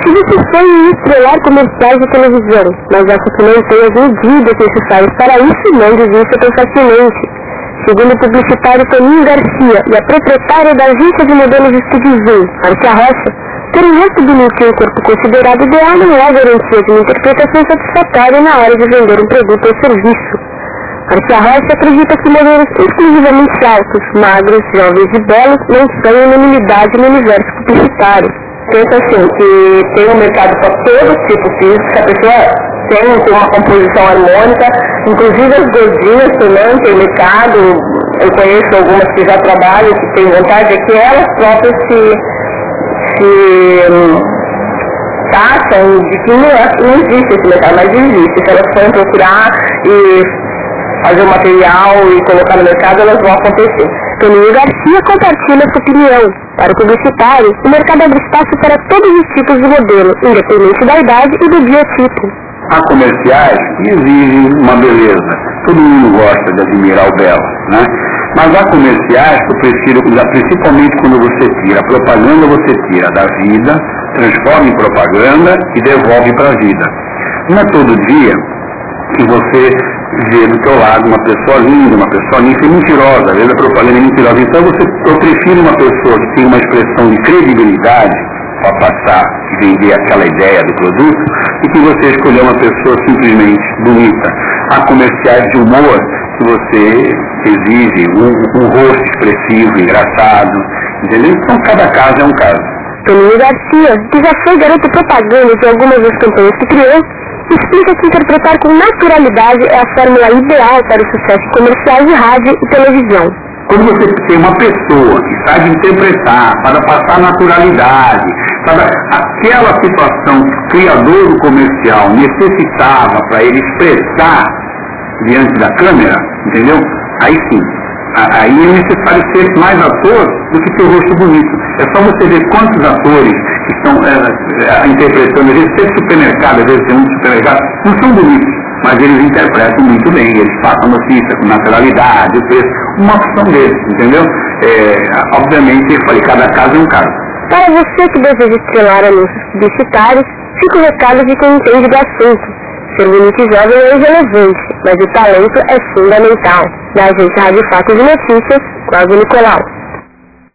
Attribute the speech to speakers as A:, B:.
A: que você sonha em estrelar comerciais de televisão, mas acha que não tem as medidas necessárias para isso e não desiste tão facilmente. Segundo o publicitário Toninho Garcia e a proprietária da agência de modelos Estúdio Zoom, Marcia Rocha, ter um rosto bonito e um corpo considerado ideal não é garantia de uma interpretação satisfatória na hora de vender um produto ou serviço. Marcia Rocha acredita que modelos exclusivamente altos, magros, jovens e belos não são unanimidade no universo publicitário.
B: Penso assim, que tem um mercado para todo tipo físico, a pessoa tem uma composição harmônica, inclusive as gordinhas também tem mercado. Eu conheço algumas que já trabalham, que têm vontade, é que elas próprias se taxam de que não existe esse mercado, mas existe. Se elas forem procurar e fazer o material e colocar no mercado, elas vão acontecer.
A: Toninho Garcia compartilha sua opinião. Para o publicitário, o mercado abre espaço para todos os tipos de modelo, independente da idade e do biotipo.
C: Há comerciais que exigem uma beleza. Todo mundo gosta de admirar o belo, né? Mas há comerciais que eu prefiro, principalmente quando você tira a propaganda, você tira da vida, transforma em propaganda e devolve para a vida. Não é todo dia que você vê do teu lado uma pessoa linda, uma pessoa limpa e mentirosa, às vezes a propaganda é mentirosa. Então eu prefiro uma pessoa que tem uma expressão de credibilidade para passar e vender aquela ideia do produto, e que você escolher uma pessoa simplesmente bonita. Há comerciais de humor que você exige um rosto expressivo, engraçado, entendeu? Então cada caso é um caso.
A: Toninho Garcia, que já foi garoto propaganda de algumas das campanhas que criou, explica que interpretar com naturalidade é a fórmula ideal para o sucesso comercial de rádio e televisão.
C: Quando você tem uma pessoa que sabe interpretar, para passar naturalidade, para aquela situação que o criador do comercial necessitava para ele expressar diante da câmera, entendeu? Aí sim, aí é necessário ser mais ator do que ter o rosto bonito. É só você ver quantos atores que estão interpretando, às vezes tem supermercado, às vezes tem um supermercado, não são bonitos, mas eles interpretam muito bem, eles passam notícia com naturalidade, o preço, uma opção deles, entendeu? Obviamente, eu falei, cada caso é um caso.
A: Para você que deseja estrelar anúncios publicitários, fica o recado de quem entende do assunto. Ser bonito e jovem é irrelevante, mas o talento é fundamental. Da agência Rádio Fatos e Notícias, Cláudio Nicolau.